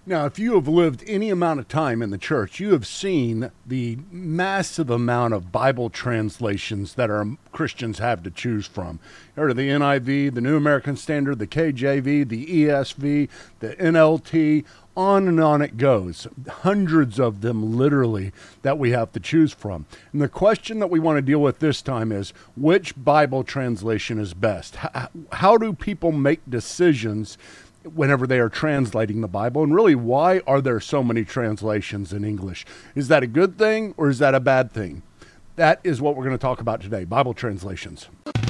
Now, if you have lived any amount of time in the church, you have seen the massive amount of Bible translations that our Christians have to choose from. You heard of the NIV, the New American Standard, the KJV, the ESV, the NLT, on and on it goes. Hundreds of them, literally, that we have to choose from. And the question that we want to deal with this time is, which Bible translation is best? How do people make decisions whenever they are translating the Bible? And really, why are there so many translations in English? Is that a good thing or is that a bad thing? That is what we're going to talk about today, Bible translations.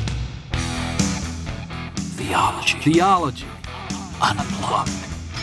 Theology. Unplugged.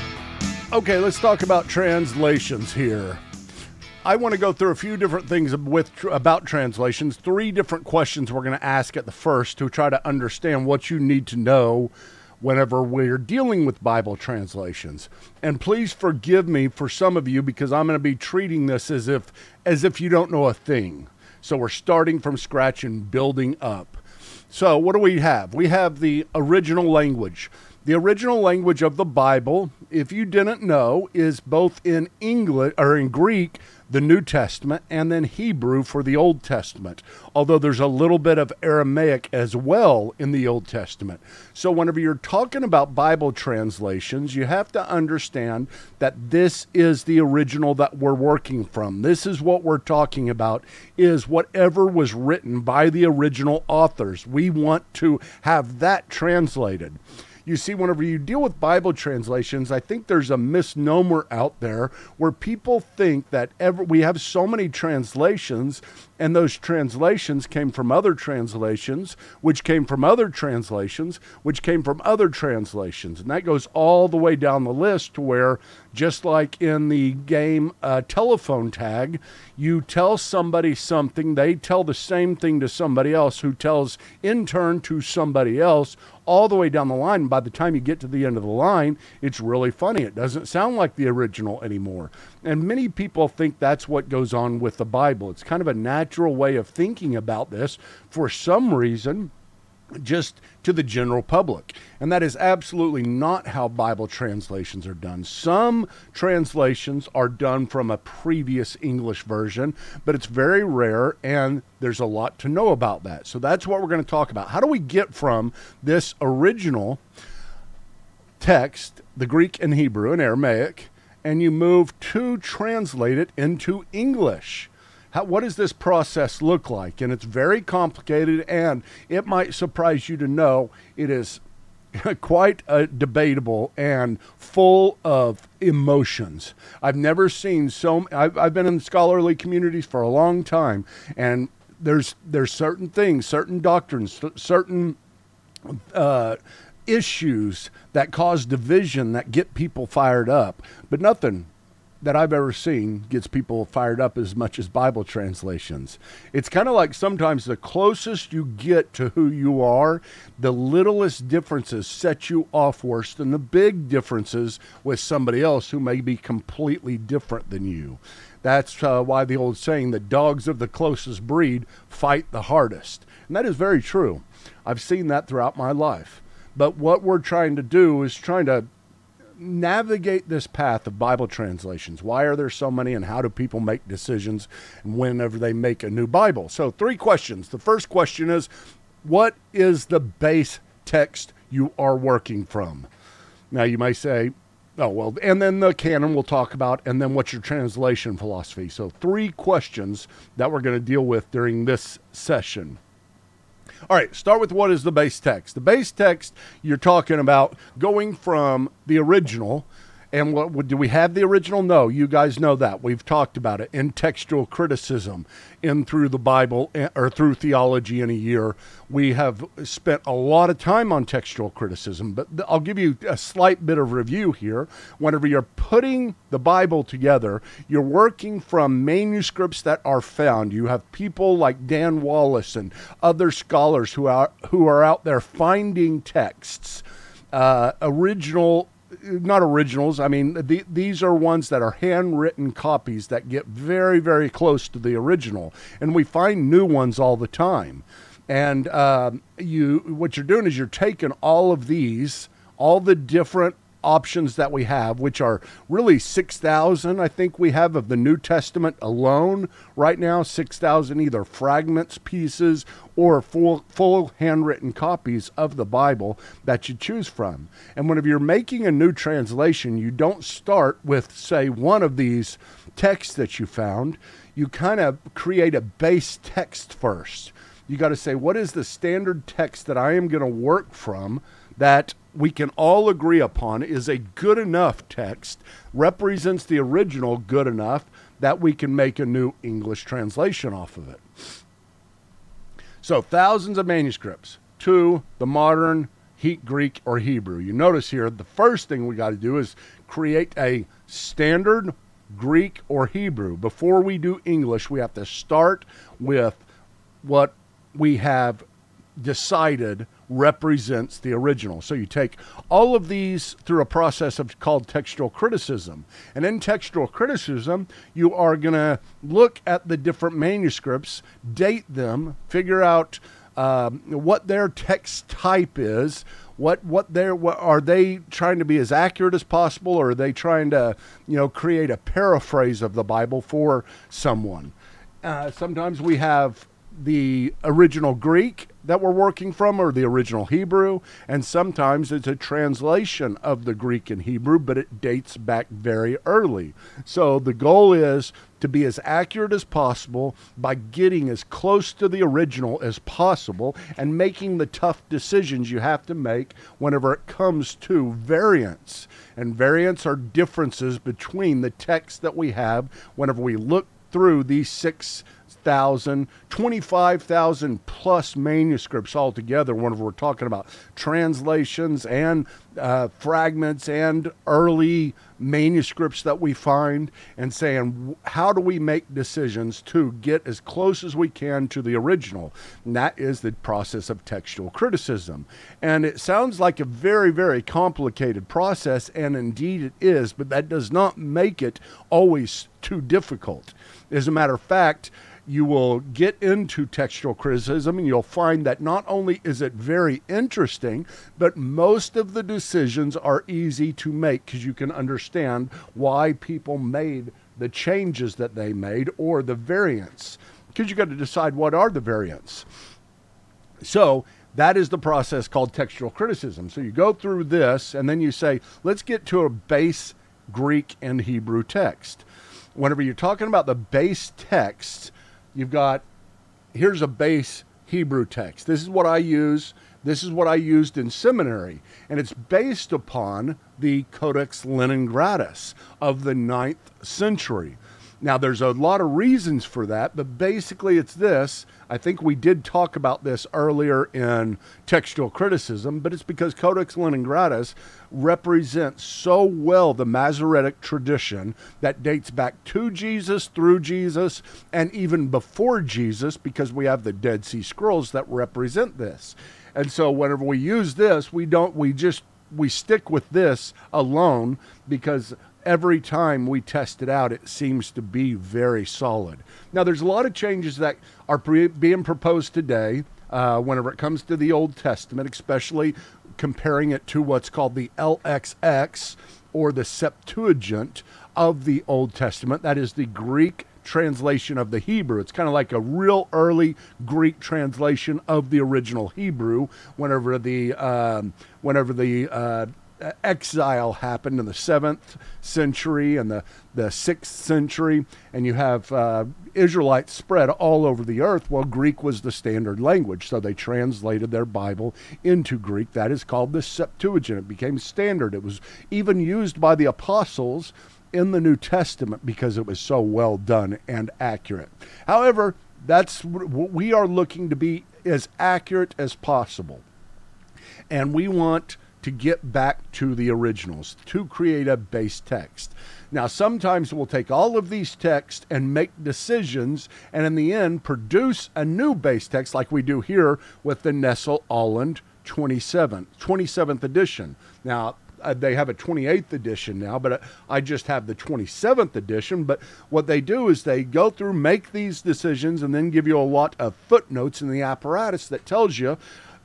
Okay, let's talk about translations here. I want to go through a few different things about translations. 3 different questions we're going to ask at the first to try to understand what you need to know whenever we're dealing with Bible translations. And please forgive me for some of you, because I'm going to be treating this as if you don't know a thing. So we're starting from scratch and building up. So what do we have? We have the original language. The original language of the Bible, if you didn't know, is both in English or in Greek, the New Testament, and then Hebrew for the Old Testament, although there's a little bit of Aramaic as well in the Old Testament. So whenever you're talking about Bible translations, you have to understand that this is the original that we're working from. This is what we're talking about, is whatever was written by the original authors. We want to have that translated. You see, whenever you deal with Bible translations, I think there's a misnomer out there where people think that we have so many translations, and those translations came from other translations, which came from other translations, which came from other translations. And that goes all the way down the list to where, just like in the game telephone tag, you tell somebody something, they tell the same thing to somebody else, who tells in turn to somebody else, all the way down the line. And by the time you get to the end of the line, it's really funny. It doesn't sound like the original anymore. And many people think that's what goes on with the Bible. It's kind of a natural way of thinking about this for some reason, just to the general public. And that is absolutely not how Bible translations are done. Some translations are done from a previous English version, but it's very rare, and there's a lot to know about that. So that's what we're going to talk about. How do we get from this original text, the Greek and Hebrew and Aramaic, and you move to translate it into English? What does this process look like? And it's very complicated, and it might surprise you to know it is quite debatable and full of emotions. I've never seen I've been in scholarly communities for a long time, and there's certain things, certain doctrines, certain issues that cause division that get people fired up, but nothing that I've ever seen gets people fired up as much as Bible translations. It's kind of like sometimes the closest you get to who you are, the littlest differences set you off worse than the big differences with somebody else who may be completely different than you. That's why the old saying, the dogs of the closest breed fight the hardest. And that is very true. I've seen that throughout my life. But what we're trying to do is trying to navigate this path of Bible translations. Why are there so many, and how do people make decisions whenever they make a new Bible? So 3 questions. The first question is, what is the base text you are working from? Now you may say, oh, well, and then the canon we'll talk about, and then what's your translation philosophy? So 3 questions that we're going to deal with during this session. All right, start with what is the base text. The base text, you're talking about going from the original. And do we have the original? No, you guys know that. We've talked about it in textual criticism, in through the Bible, or through theology in a year. We have spent a lot of time on textual criticism, but I'll give you a slight bit of review here. Whenever you're putting the Bible together, you're working from manuscripts that are found. You have people like Dan Wallace and other scholars who are out there finding texts, not originals. I mean, these are ones that are handwritten copies that get very, very close to the original. And we find new ones all the time. And what you're doing is you're taking all of these, all the different options that we have, which are really 6,000, I think we have of the New Testament alone right now, 6,000 either fragments, pieces, or full handwritten copies of the Bible that you choose from. And whenever you're making a new translation, you don't start with, say, one of these texts that you found. You kind of create a base text first. You got to say, what is the standard text that I am going to work from that we can all agree upon is a good enough text, represents the original good enough that we can make a new English translation off of it. So thousands of manuscripts to the modern Greek or Hebrew. You notice here, the first thing we got to do is create a standard Greek or Hebrew. Before we do English, we have to start with what we have decided represents the original. So you take all of these through a process called textual criticism. And in textual criticism, you are going to look at the different manuscripts, date them, figure out what their text type is, what are they trying to be as accurate as possible, or are they trying to, create a paraphrase of the Bible for someone? Sometimes we have the original Greek that we're working from, or the original Hebrew, and sometimes it's a translation of the Greek and Hebrew, but it dates back very early. So the goal is to be as accurate as possible by getting as close to the original as possible and making the tough decisions you have to make whenever it comes to variants. And variants are differences between the text that we have whenever we look through these 25,000 plus manuscripts altogether whenever we're talking about translations and fragments and early manuscripts that we find, and saying, how do we make decisions to get as close as we can to the original? And that is the process of textual criticism. And it sounds like a very, very complicated process, and indeed it is, but that does not make it always too difficult. As a matter of fact, you will get into textual criticism and you'll find that not only is it very interesting, but most of the decisions are easy to make because you can understand why people made the changes that they made or the variants, because you got to decide what are the variants. So that is the process called textual criticism. So you go through this and then you say, let's get to a base Greek and Hebrew text. Whenever you're talking about the base text, you've got, here's a base Hebrew text. This is what I use. This is what I used in seminary. And it's based upon the Codex Leningratus of the 9th century. Now, there's a lot of reasons for that, but basically it's this. I think we did talk about this earlier in textual criticism, but it's because Codex Leningratus represents so well the Masoretic tradition that dates back to Jesus, through Jesus, and even before Jesus, because we have the Dead Sea Scrolls that represent this. And so whenever we use this, we stick with this alone, because every time we test it out, it seems to be very solid. Now, there's a lot of changes that are being proposed today whenever it comes to the Old Testament, especially comparing it to what's called the LXX, or the Septuagint of the Old Testament. That is the Greek translation of the Hebrew. It's kind of like a real early Greek translation of the original Hebrew whenever the exile happened in the 7th century and the 6th century, and you have Israelites spread all over the earth. Well, Greek was the standard language, so they translated their Bible into Greek. That is called the Septuagint. It became standard. It was even used by the apostles in the New Testament because it was so well done and accurate. However, we are looking to be as accurate as possible, and we want to get back to the originals, to create a base text. Now, sometimes we'll take all of these texts and make decisions, and in the end, produce a new base text like we do here with the Nestle-Aland 27th edition. Now, they have a 28th edition now, but I just have the 27th edition. But what they do is they go through, make these decisions, and then give you a lot of footnotes in the apparatus that tells you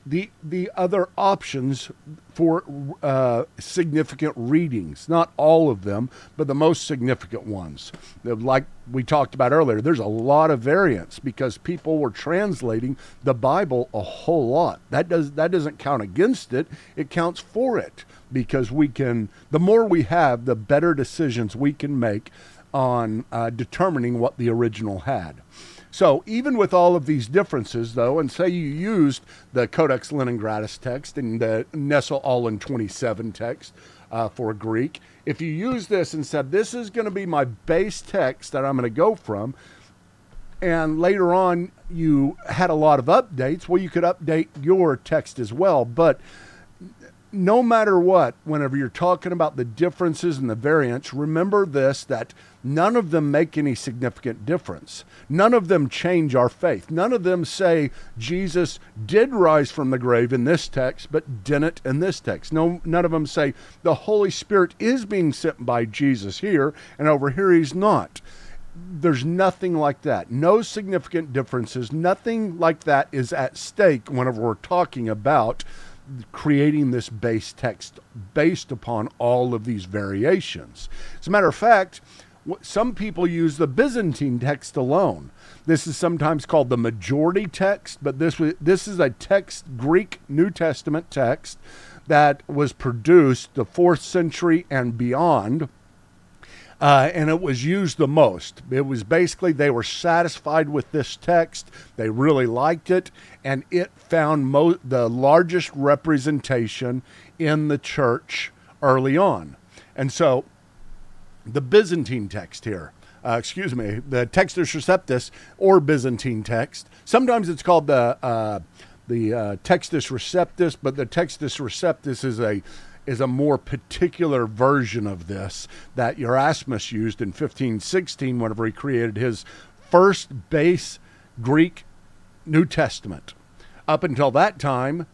the other options for significant readings. Not all of them, but the most significant ones. Like we talked about earlier, there's a lot of variance because people were translating the Bible a whole lot. That doesn't count against it. It counts for it because the more we have, the better decisions we can make on determining what the original had. So even with all of these differences, though, and say you used the Codex Leningratis text and the Nestle-Aland 27 text for Greek, if you use this and said, this is going to be my base text that I'm going to go from, and later on you had a lot of updates, well, you could update your text as well. But no matter what, whenever you're talking about the differences and the variants, remember this, that none of them make any significant difference. None of them change our faith. None of them say Jesus did rise from the grave in this text, but didn't in this text. No, none of them say the Holy Spirit is being sent by Jesus here, and over here he's not. There's nothing like that. No significant differences. Nothing like that is at stake whenever we're talking about creating this base text based upon all of these variations. As a matter of fact, some people use the Byzantine text alone. This is sometimes called the majority text, but this is a text, Greek New Testament text, that was produced the 4th century and beyond. And it was used the most. It was basically they were satisfied with this text. They really liked it, and it found the largest representation in the church early on. And so the Byzantine text here, the Textus Receptus or Byzantine text. Sometimes it's called the Textus Receptus, but the Textus Receptus is a more particular version of this that Erasmus used in 1516 whenever he created his first base Greek New Testament. Up until that time,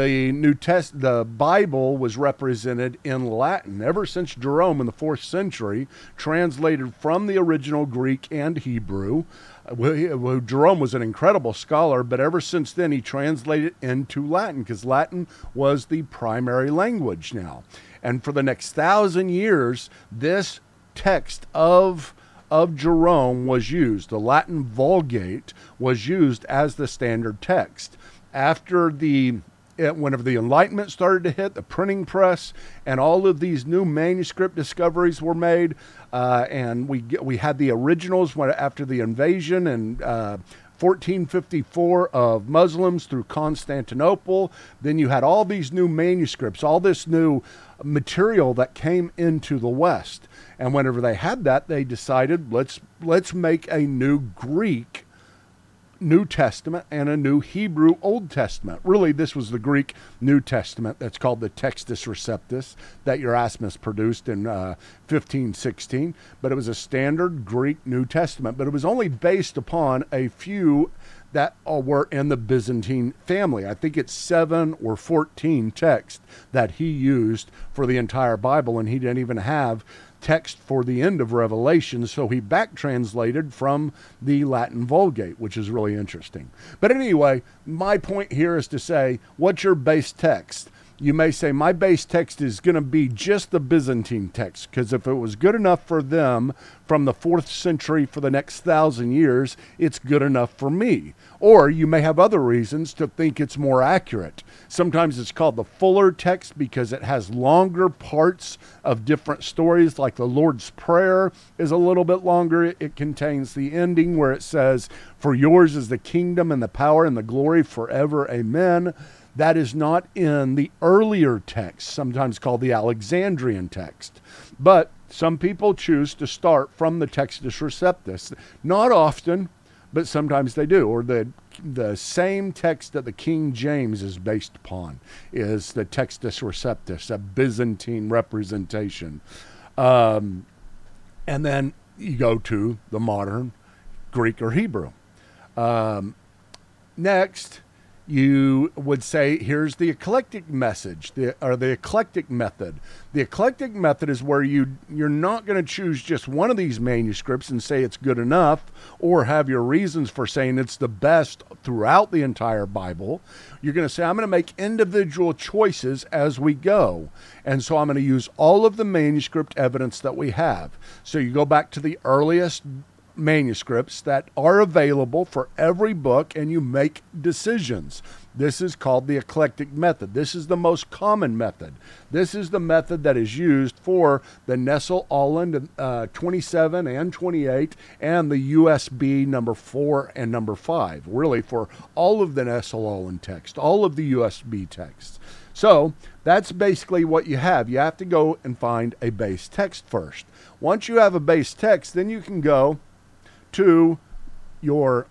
the Bible was represented in Latin ever since Jerome in the 4th century translated from the original Greek and Hebrew. Jerome was an incredible scholar, but ever since then he translated into Latin because Latin was the primary language now. And for the next 1,000 years, this text of Jerome was used. The Latin Vulgate was used as the standard text. After whenever the Enlightenment started to hit, the printing press, and all of these new manuscript discoveries were made, and we had the originals after the invasion in 1454 of Muslims through Constantinople. Then you had all these new manuscripts, all this new material that came into the West. And whenever they had that, they decided, let's make a new Greek New Testament and a new Hebrew Old Testament. Really, this was the Greek New Testament that's called the Textus Receptus that Erasmus produced in 1516. But it was a standard Greek New Testament, but it was only based upon a few that were in the Byzantine family. I think it's 7 or 14 texts that he used for the entire Bible, and he didn't even have text for the end of Revelation, so he back translated from the Latin Vulgate, which is really interesting. But anyway, my point here is to say, what's your base text? You may say, my base text is going to be just the Byzantine text, because if it was good enough for them from the 4th century for the next 1,000 years, it's good enough for me. Or you may have other reasons to think it's more accurate. Sometimes it's called the fuller text because it has longer parts of different stories, like the Lord's Prayer is a little bit longer. It contains the ending where it says, "For yours is the kingdom and the power and the glory forever. Amen." That is not in the earlier text, sometimes called the Alexandrian text. But some people choose to start from the Textus Receptus. Not often, but sometimes they do. Or the same text that the King James is based upon is the Textus Receptus, a Byzantine representation. And then you go to the modern Greek or Hebrew. Next, You would say, here's the eclectic message, or the eclectic method. The eclectic method is where you're not going to choose just one of these manuscripts and say it's good enough, or have your reasons for saying it's the best throughout the entire Bible. You're going to say, I'm going to make individual choices as we go. And so I'm going to use all of the manuscript evidence that we have. So you go back to the earliest manuscripts that are available for every book, and you make decisions. This is called the eclectic method. This is the most common method. This is the method that is used for the Nestle-Aland 27 and 28 and the USB number 4 and number 5, really for all of the Nestle-Aland text, all of the USB texts. So that's basically what you have. You have to go and find a base text first. Once you have a base text, then you can go to your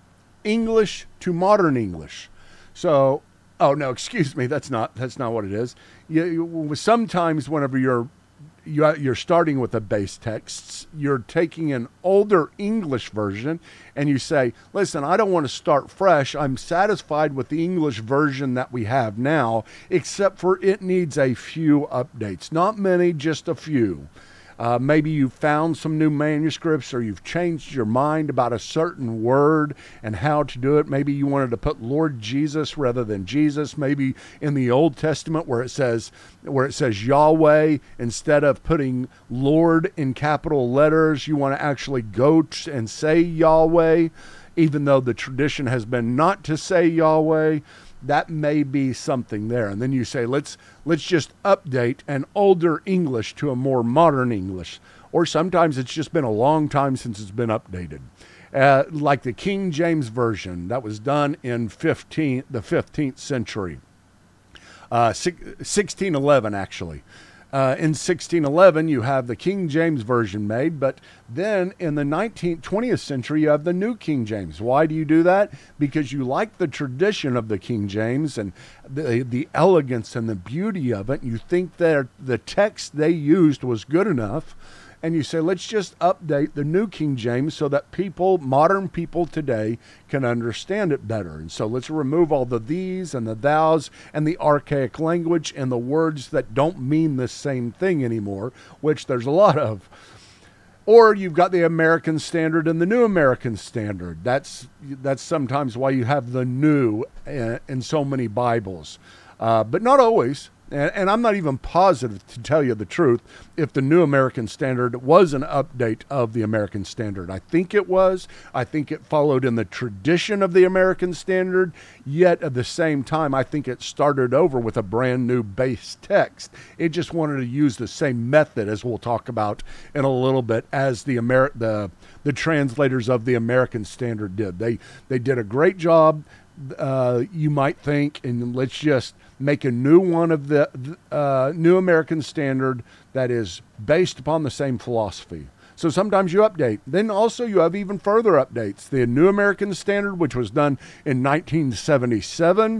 English to modern English. So, oh no, excuse me, that's not what it is. Sometimes whenever you're starting with a base text, you're taking an older English version and you say, listen, I don't want to start fresh. I'm satisfied with the English version that we have now, except for it needs a few updates. Not many, just a few. Maybe you found some new manuscripts, or you've changed your mind about a certain word and how to do it. Maybe you wanted to put Lord Jesus rather than Jesus. Maybe in the Old Testament where it says Yahweh, instead of putting Lord in capital letters, you want to actually go and say Yahweh, even though the tradition has been not to say Yahweh. That may be something there. And then you say, let's just update an older English to a more modern English. Or sometimes it's just been a long time since it's been updated. Like the King James Version that was done in the 15th century. 1611, actually. In 1611, you have the King James Version made, but then in the 20th century, you have the New King James. Why do you do that? Because you like the tradition of the King James and the elegance and the beauty of it. You think that the text they used was good enough, and you say, let's just update the New King James so that modern people today can understand it better. And so let's remove all the these and the thous and the archaic language and the words that don't mean the same thing anymore, which there's a lot of. Or you've got the American Standard and the New American Standard. That's sometimes why you have the new in so many Bibles, but not always. And I'm not even positive, to tell you the truth, if the New American Standard was an update of the American Standard. I think it was. I think it followed in the tradition of the American Standard, yet at the same time, I think it started over with a brand new base text. It just wanted to use the same method, as we'll talk about in a little bit, as the translators of the American Standard did. They did a great job. You might think, and let's just make a new one of the New American Standard that is based upon the same philosophy. So sometimes you update. Then also you have even further updates. The New American Standard, which was done in 1977.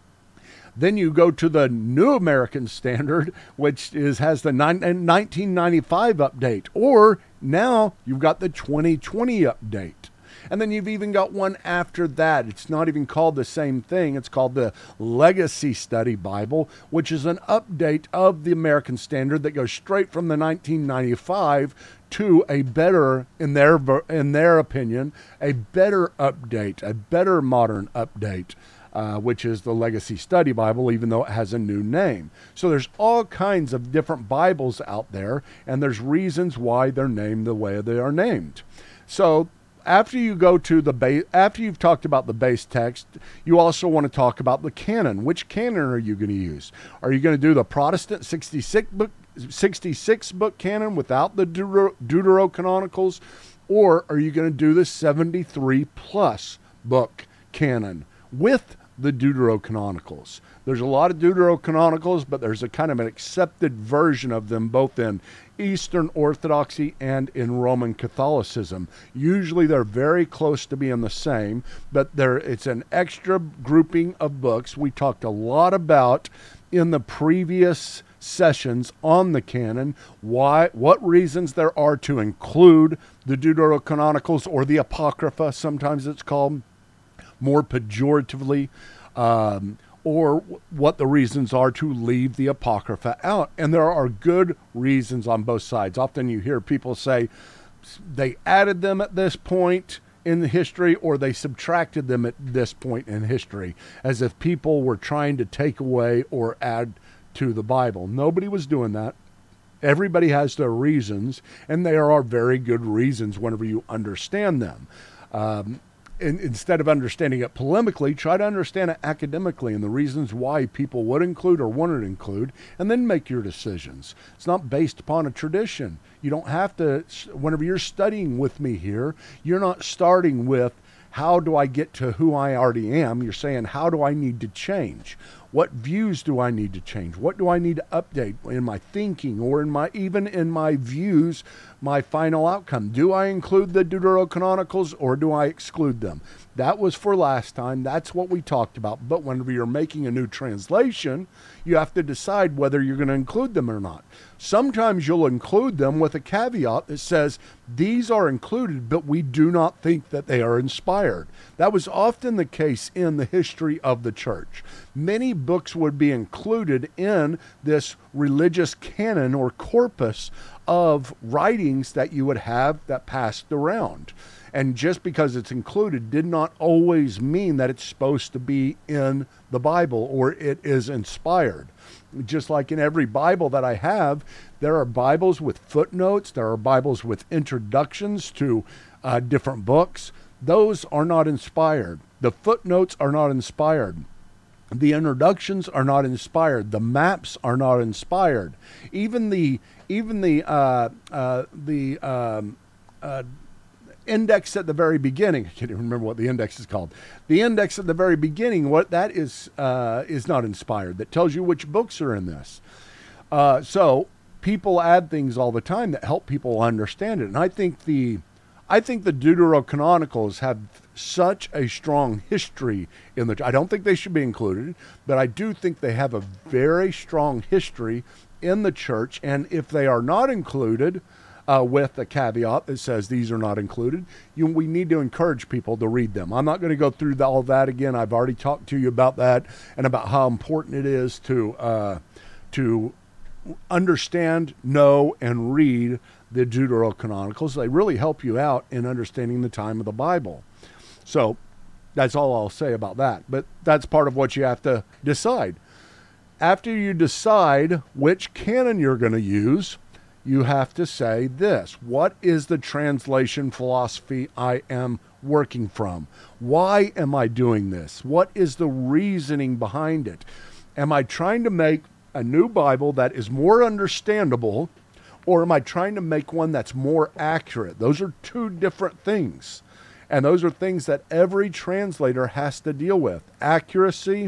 Then you go to the New American Standard, which has the 1995 update. Or now you've got the 2020 update. And then you've even got one after that. It's not even called the same thing. It's called the Legacy Study Bible, which is an update of the American Standard that goes straight from the 1995 to a better, in their opinion, a better update, a better modern update, which is the Legacy Study Bible, even though it has a new name. So there's all kinds of different Bibles out there, and there's reasons why they're named the way they are named. So after you go to after you've talked about the base text, you also want to talk about the canon. Which canon are you going to use? Are you going to do the Protestant 66 book canon without the Deuterocanonicals, or are you going to do the 73 plus book canon with the Deuterocanonicals? There's a lot of Deuterocanonicals, but there's a kind of an accepted version of them both in Eastern Orthodoxy and in Roman Catholicism. Usually they're very close to being the same, but it's an extra grouping of books we talked a lot about in the previous sessions on the canon, what reasons there are to include the Deuterocanonicals, or the Apocrypha, sometimes it's called more pejoratively. or what the reasons are to leave the Apocrypha out. And there are good reasons on both sides. Often you hear people say they added them at this point in the history, or they subtracted them at this point in history, as if people were trying to take away or add to the Bible. Nobody was doing that. Everybody has their reasons, and there are very good reasons whenever you understand them. Instead of understanding it polemically, try to understand it academically and the reasons why people would include or wouldn't include, and then make your decisions. It's not based upon a tradition. You don't have to, whenever you're studying with me here, you're not starting with, how do I get to who I already am? You're saying, how do I need to change? What views do I need to change? What do I need to update in my thinking, or even in my views, my final outcome? Do I include the Deuterocanonicals, or do I exclude them? That was for last time. That's what we talked about. But whenever you're making a new translation, you have to decide whether you're going to include them or not. Sometimes you'll include them with a caveat that says, these are included, but we do not think that they are inspired. That was often the case in the history of the church. Many books would be included in this religious canon or corpus of writings that you would have that passed around. And just because it's included did not always mean that it's supposed to be in the Bible or it is inspired. Just like in every Bible that I have, there are Bibles with footnotes, there are Bibles with introductions to different books. Those are not inspired. The footnotes are not inspired. The introductions are not inspired. The maps are not inspired. Even the index at the very beginning. I can't even remember what the index is called. The index at the very beginning, what that is not inspired. That tells you which books are in this. So people add things all the time that help people understand it. And I think the Deuterocanonicals have such a strong history in the. I don't think they should be included, but I do think they have a very strong history in the church. And if they are not included, with a caveat that says these are not included, we need to encourage people to read them. I'm not going to go through all of that again. I've already talked to you about that and about how important it is to understand, know, and read the Deuterocanonicals. They really help you out in understanding the time of the Bible. So that's all I'll say about that. But that's part of what you have to decide. After you decide which canon you're going to use, you have to say this: what is the translation philosophy I am working from? Why am I doing this? What is the reasoning behind it? Am I trying to make a new Bible that is more understandable, or am I trying to make one that's more accurate? Those are two different things. And those are things that every translator has to deal with. Accuracy,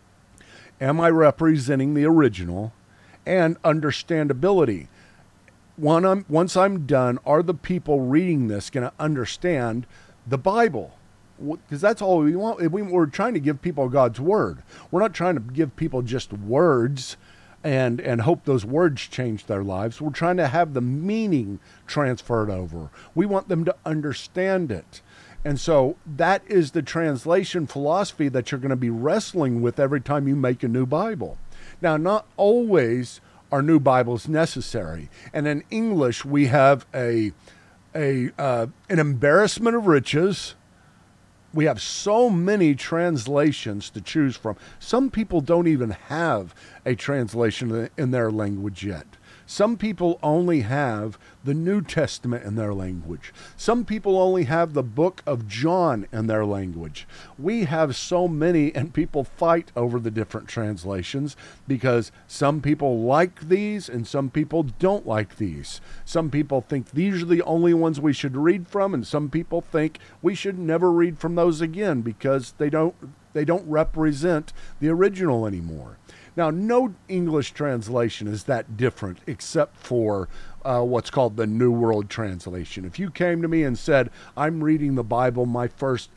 am I representing the original? And understandability. Once I'm done, are the people reading this going to understand the Bible? Because that's all we want. We're trying to give people God's word. We're not trying to give people just words and hope those words change their lives. We're trying to have the meaning transferred over. We want them to understand it. And so that is the translation philosophy that you're going to be wrestling with every time you make a new Bible. Now, not always are new Bibles necessary. And in English, we have an embarrassment of riches. We have so many translations to choose from. Some people don't even have a translation in their language yet. Some people only have the New Testament in their language. Some people only have the book of John in their language. We have so many, and people fight over the different translations because some people like these and some people don't like these. Some people think these are the only ones we should read from, and some people think we should never read from those again because they don't represent the original anymore. Now, no English translation is that different except for what's called the New World Translation. If you came to me and said, I'm reading the Bible, the first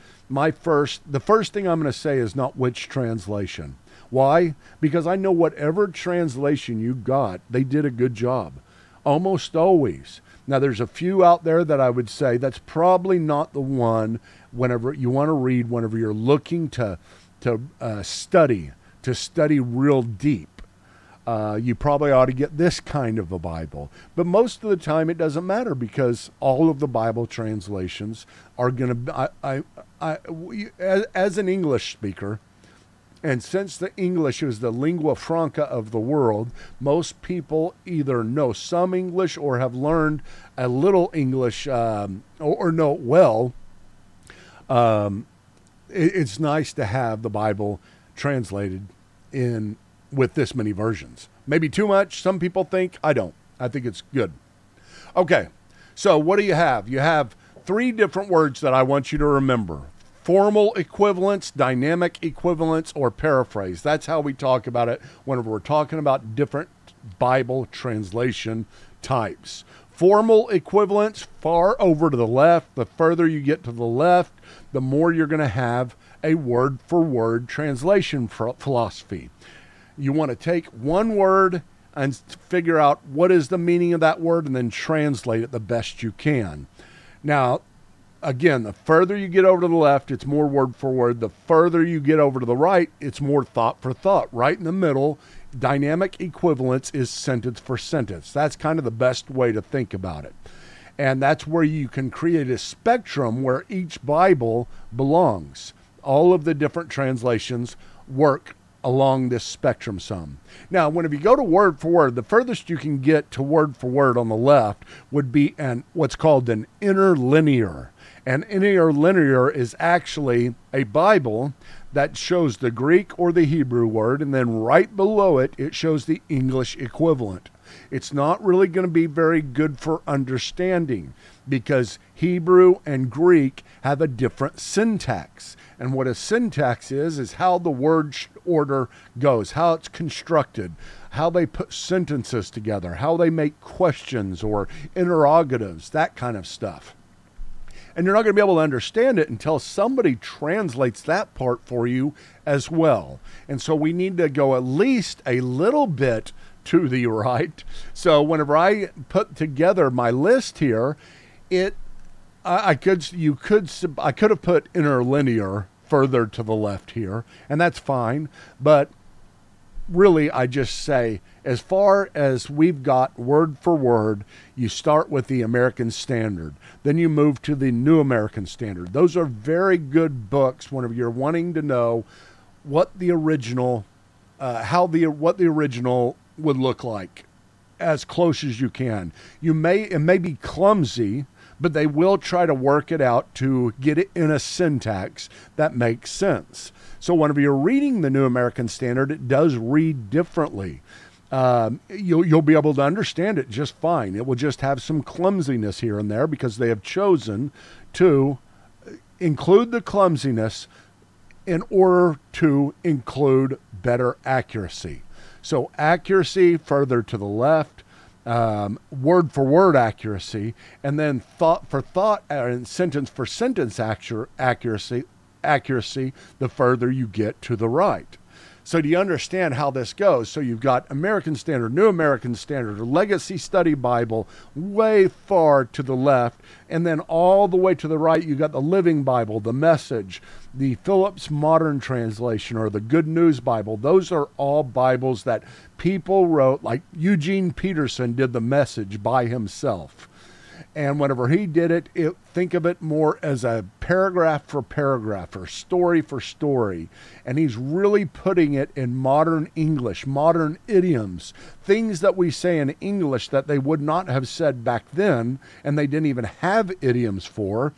thing I'm going to say is not which translation. Why? Because I know whatever translation you got, they did a good job. Almost always. Now, there's a few out there that I would say that's probably not the one whenever you want to read, whenever you're looking to to study real deep. You probably ought to get this kind of a Bible. But most of the time it doesn't matter, because all of the Bible translations are going to, as an English speaker, and since the English is the lingua franca of the world, most people either know some English or have learned a little English or know it well. It's nice to have the Bible translated in with this many versions. Maybe too much. Some people think. I don't. I think it's good. Okay, so what do you have? You have 3 different words that I want you to remember: formal equivalence, dynamic equivalence, or paraphrase. That's how we talk about it whenever we're talking about different Bible translation types. Formal equivalence, far over to the left. The further you get to the left, the more you're going to have a word-for-word translation philosophy. You want to take one word and figure out what is the meaning of that word and then translate it the best you can. Now, again, the further you get over to the left, it's more word for word. The further you get over to the right, it's more thought for thought. Right in the middle, dynamic equivalence is sentence for sentence. That's kind of the best way to think about it. And that's where you can create a spectrum where each Bible belongs. All of the different translations work along this spectrum some. Now, whenever you go to word for word, the furthest you can get to word for word on the left would be what's called an interlinear. An interlinear is actually a Bible that shows the Greek or the Hebrew word, and then right below it, it shows the English equivalent. It's not really going to be very good for understanding, because Hebrew and Greek have a different syntax. And what a syntax is how the word order goes, how it's constructed, how they put sentences together, how they make questions or interrogatives, that kind of stuff. And you're not going to be able to understand it until somebody translates that part for you as well. And so we need to go at least a little bit to the right. So whenever I put together my list here, I could have put interlinear further to the left here, and that's fine. But really, I just say, as far as we've got word for word, you start with the American Standard. Then you move to the New American Standard. Those are very good books whenever you're wanting to know what the original, what the original would look like, as close as you can. It may be clumsy, but they will try to work it out to get it in a syntax that makes sense. So whenever you're reading the New American Standard, it does read differently. You'll be able to understand it just fine. It will just have some clumsiness here and there because they have chosen to include the clumsiness in order to include better accuracy. So accuracy further to the left, word for word accuracy, and then thought for thought and sentence for sentence accuracy the further you get to the right. So do you understand how this goes? So you've got American Standard, New American Standard, or Legacy Study Bible way far to the left, and then all the way to the right you got the Living Bible, the Message, the Phillips Modern Translation, or the Good News Bible. Those are all Bibles that people wrote, like Eugene Peterson did the Message by himself. And whenever he did it, think of it more as a paragraph for paragraph or story for story. And he's really putting it in modern English, modern idioms, things that we say in English that they would not have said back then, and they didn't even have idioms for.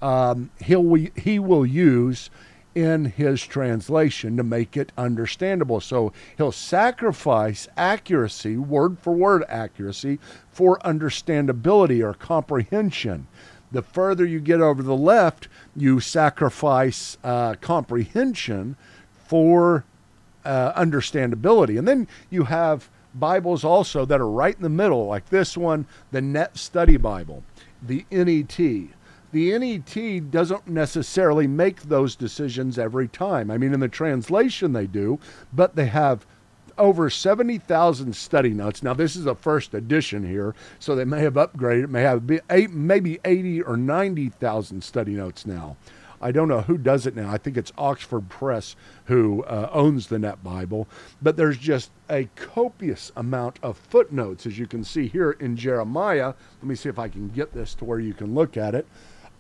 He will use in his translation to make it understandable. So he'll sacrifice accuracy, word for word accuracy, for understandability or comprehension. The further you get over the left, you sacrifice comprehension for understandability. And then you have Bibles also that are right in the middle, like this one, the Net Study Bible, the NET. The NET doesn't necessarily make those decisions every time. I mean, in the translation they do, but they have over 70,000 study notes. Now, this is a first edition here, so they may have upgraded. It may have maybe 80 or 90,000 study notes now. I don't know who does it now. I think it's Oxford Press who owns the Net Bible. But there's just a copious amount of footnotes, as you can see here in Jeremiah. Let me see if I can get this to where you can look at it.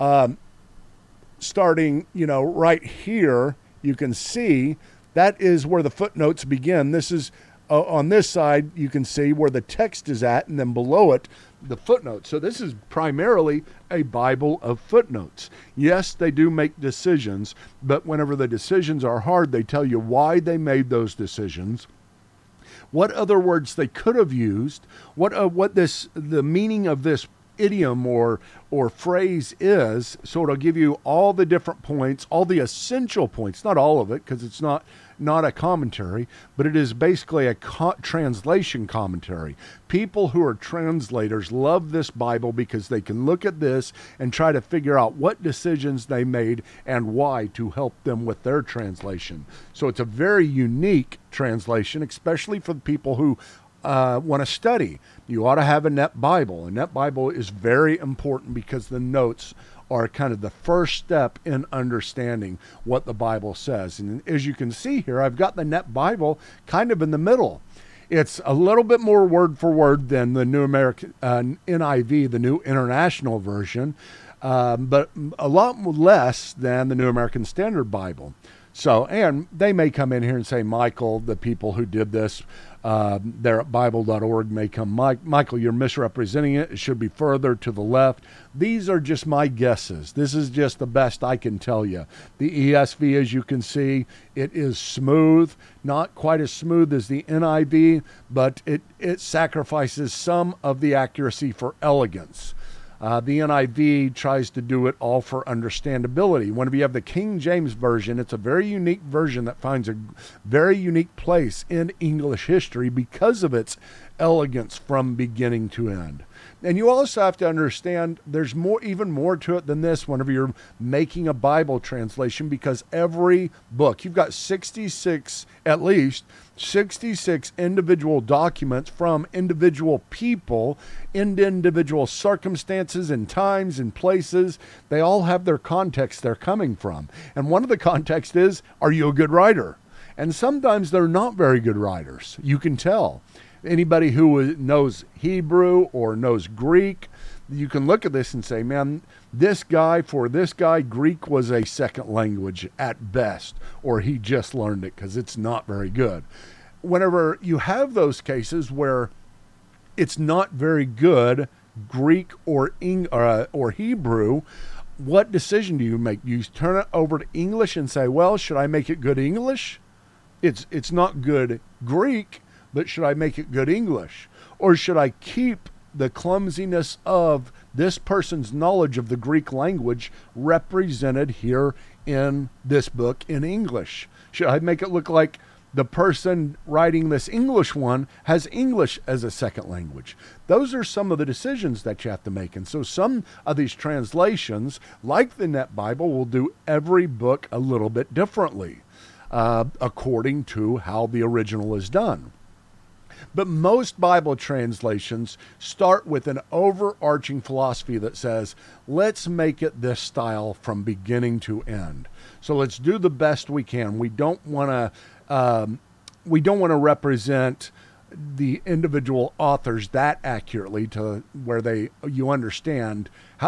Starting, right here, you can see that is where the footnotes begin. This is on this side, you can see where the text is at, and then below it, the footnotes. So this is primarily a Bible of footnotes. Yes, they do make decisions, but whenever the decisions are hard, they tell you why they made those decisions, what other words they could have used, the meaning of this idiom or phrase is. So it'll give you all the different points, all the essential points, not all of it, because it's not a commentary, but it is basically a translation commentary. People who are translators love this Bible because they can look at this and try to figure out what decisions they made and why to help them with their translation. So it's a very unique translation, especially for the people who want to study. You ought to have a Net Bible. A Net Bible is very important because the notes are kind of the first step in understanding what the Bible says. And as you can see here, I've got the Net Bible kind of in the middle. It's a little bit more word for word than the New American NIV, the New International Version, but a lot less than the New American Standard Bible. So, and they may come in here and say, Michael, the people who did this, there at Bible.org may come, Michael, you're misrepresenting it. It should be further to the left. These are just my guesses. This is just the best I can tell you. The ESV, as you can see, it is smooth, not quite as smooth as the NIV, but it sacrifices some of the accuracy for elegance. The NIV tries to do it all for understandability. Whenever you have the King James Version, it's a very unique version that finds a very unique place in English history because of its elegance from beginning to end. And you also have to understand there's even more to it than this whenever you're making a Bible translation, because every book, you've got at least 66 individual documents from individual people in individual circumstances and times and places. They all have their context they're coming from. And one of the contexts is, are you a good writer? And sometimes they're not very good writers. You can tell. Anybody who knows Hebrew or knows Greek, you can look at this and say, man, for this guy, Greek was a second language at best, or he just learned it because it's not very good. Whenever you have those cases where it's not very good, Greek or Hebrew, what decision do you make? You turn it over to English and say, well, should I make it good English? It's not good Greek, but should I make it good English? Or should I keep the clumsiness of this person's knowledge of the Greek language represented here in this book in English? Should I make it look like the person writing this English one has English as a second language? Those are some of the decisions that you have to make. And so some of these translations, like the Net Bible, will do every book a little bit differently, according to how the original is done. But most Bible translations start with an overarching philosophy that says, let's make it this style from beginning to end. So let's do the best we can. We don't want to represent the individual authors that accurately to where you understand how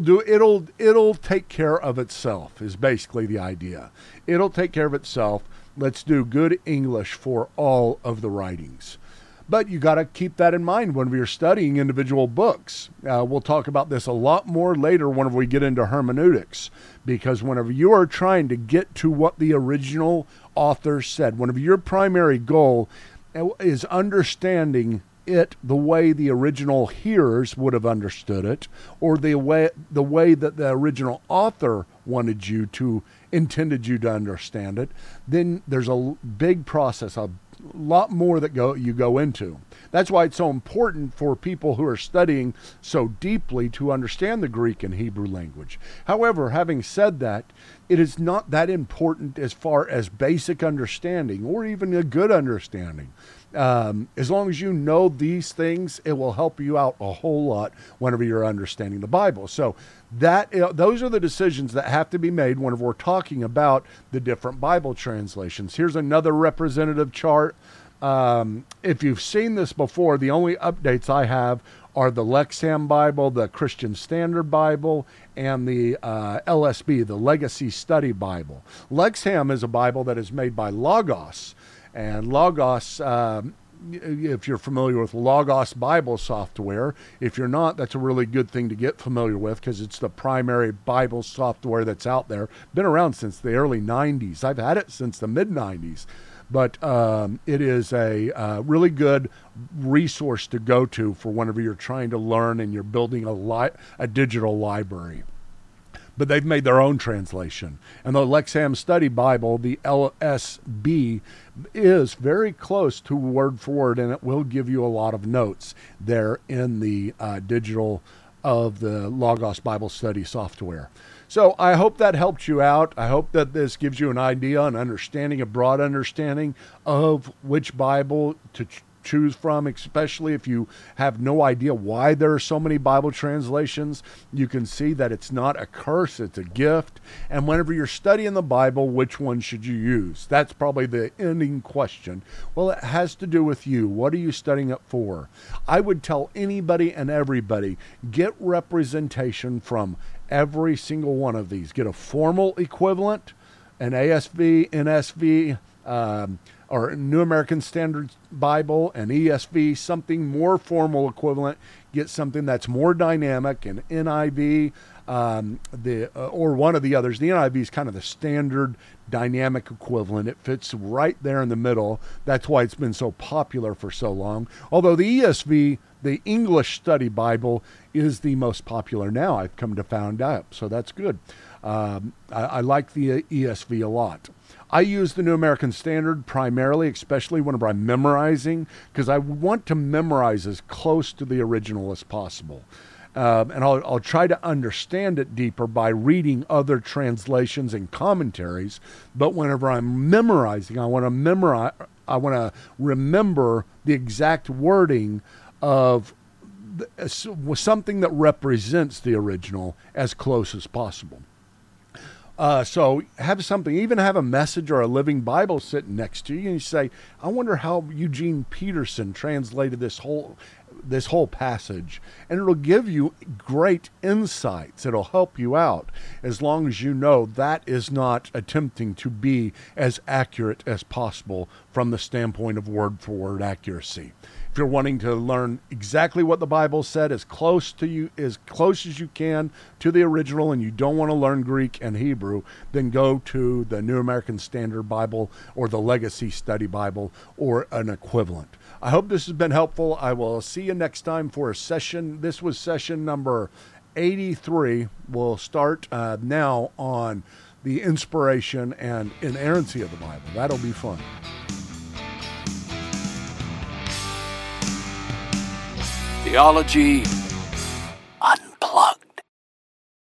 it'll take care of itself is basically the idea. It'll take care of itself. Let's do good English for all of the writings. But you got to keep that in mind when we're studying individual books. We'll talk about this a lot more later whenever we get into hermeneutics, because whenever you are trying to get to what the original author said, whenever your primary goal is understanding it the way the original hearers would have understood it, or the way that the original author intended you to understand it, then there's a big process, a lot more that you go into. That's why it's so important for people who are studying so deeply to understand the Greek and Hebrew language. However, having said that, it is not that important as far as basic understanding or even a good understanding. As long as you know these things, it will help you out a whole lot whenever you're understanding the Bible. So those are the decisions that have to be made whenever we're talking about the different Bible translations. Here's another representative chart. If you've seen this before, the only updates I have are the Lexham Bible, the Christian Standard Bible, and the LSB, the Legacy Study Bible. Lexham is a Bible that is made by Logos, and Logos, if you're familiar with Logos Bible software, if you're not, that's a really good thing to get familiar with because it's the primary Bible software that's out there. Been around since the early 90s. I've had it since the mid-90s. But it is a really good resource to go to for whenever you're trying to learn and you're building a digital library. But they've made their own translation. And the Lexham Study Bible, the LSB, is very close to word for word, and it will give you a lot of notes there in the digital of the Logos Bible Study software. So I hope that helped you out. I hope that this gives you an idea, an understanding, a broad understanding of which Bible to choose from, especially if you have no idea why there are so many Bible translations. You can see that it's not a curse, it's a gift. And whenever you're studying the Bible, which one should you use? That's probably the ending question. Well, it has to do with you. What are you studying it for? I would tell anybody and everybody, get representation from every single one of these. Get a formal equivalent, an ASV, NSV, or New American Standard Bible, an ESV, something more formal equivalent. Get something that's more dynamic, an NIV, or one of the others. The NIV is kind of the standard dynamic equivalent. It fits right there in the middle. That's why it's been so popular for so long. Although the ESV, the English Study Bible, is the most popular now, I've come to find out. So that's good. I like the ESV a lot. I use the New American Standard primarily, especially whenever I'm memorizing, because I want to memorize as close to the original as possible. And I'll try to understand it deeper by reading other translations and commentaries. But whenever I'm memorizing, I want to remember the exact wording of something that represents the original as close as possible. So have something, even have a message or a living Bible sitting next to you, and you say, I wonder how Eugene Peterson translated this whole passage. And it'll give you great insights. It'll help you out as long as you know that is not attempting to be as accurate as possible from the standpoint of word-for-word accuracy. If you're wanting to learn exactly what the Bible said as close as you can to the original, and you don't want to learn Greek and Hebrew, then go to the New American Standard Bible or the Legacy Study Bible or an equivalent. I hope this has been helpful. I will see you next time for a session. This was session number 83. We'll start now on the inspiration and inerrancy of the Bible. That'll be fun. Theology